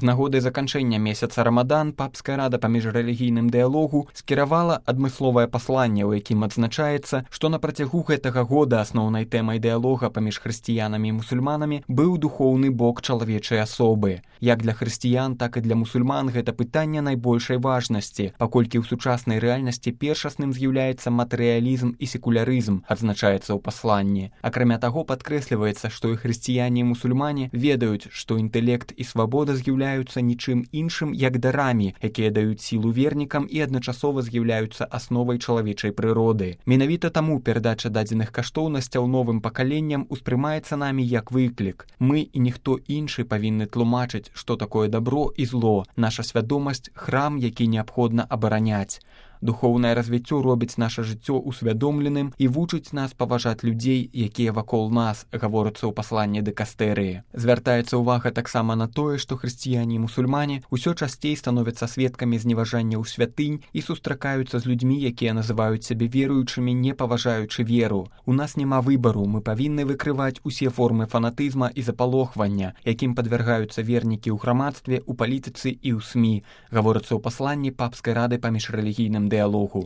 З нагоды заканчэння месяца Рамадан папская рада па міжрэлігійным дыялогу скіравала адмысловае пасланне, у якім адзначаецца, што на працягу гэтага года асноўнай тэмай дыялога паміж хрысціянамі і мусульманамі быў духоўны бок чалавечай асобы. Як для хрысціян, так і для мусульман гэта пытанне найбольшай важнасці, паколькі ў сучаснай рэальнасці першасным з'яўляецца матэрыялізм і секулярызм, адзначаецца ў пасланні. Акрамя таго, падкрэсліваецца, што і хрысціяне і мусульмане ведаюць, што інтэлект і свабода з'яўляюцца нічым іншым, як дарамі, якія даюць сілу вернікам і адначасова з'яўляюцца асновай чалавечай прыроды. Менавіта таму перадача дадзеных каштоўнасцяў новым пакаленням успрымаецца намі як выклік. Мы і ніхто іншы павінны тлумачыць, што такое дабро і зло. Наша свядомасць – храм, які неабходна абараняць. Духоўнае развіццё робіць наша жыццё усвядомленым і вучыць нас паважаць людзей, якія вакол нас, гаворыцца ў пасланні дыкастэрыі. Звяртаецца ўвага таксама на тое, што хрысціяне і мусульмане ўсё часцей становяцца сведкамі зневажання ў святынь і сустракаюцца з людзьмі, якія называюць сябе веруючымі, не паважаючы веру. У нас няма выбару, мы павінны выкрываць усе формы фанатызма і запалохвання, якім падвяргаюцца вернікі ў грамадстве, у палітыцы і ў СМІ, гаворыцца ў пасланні папскай рады па міжрэлігійным дыялогу.